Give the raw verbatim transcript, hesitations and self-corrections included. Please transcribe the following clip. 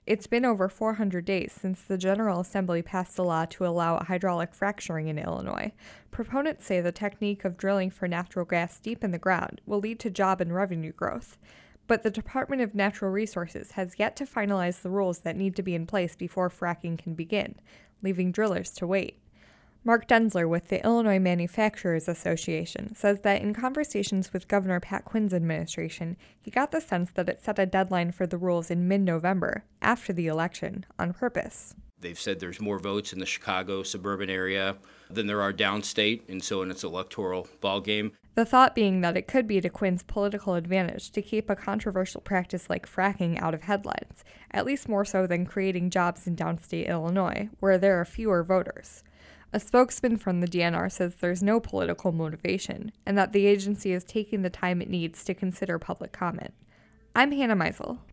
It's been over four hundred days since the General Assembly passed a law to allow hydraulic fracturing in Illinois. Proponents say the technique of drilling for natural gas deep in the ground will lead to job and revenue growth. But the Department of Natural Resources has yet to finalize the rules that need to be in place before fracking can begin, leaving drillers to wait. Mark Denzler with the Illinois Manufacturers Association says that in conversations with Governor Pat Quinn's administration, he got the sense that it set a deadline for the rules in mid-November, after the election, on purpose. They've said there's more votes in the Chicago suburban area than there are downstate, and so in its electoral ballgame. The thought being that it could be to Quinn's political advantage to keep a controversial practice like fracking out of headlines, at least more so than creating jobs in downstate Illinois, where there are fewer voters. A spokesman from the D N R says there's no political motivation, and that the agency is taking the time it needs to consider public comment. I'm Hannah Meisel.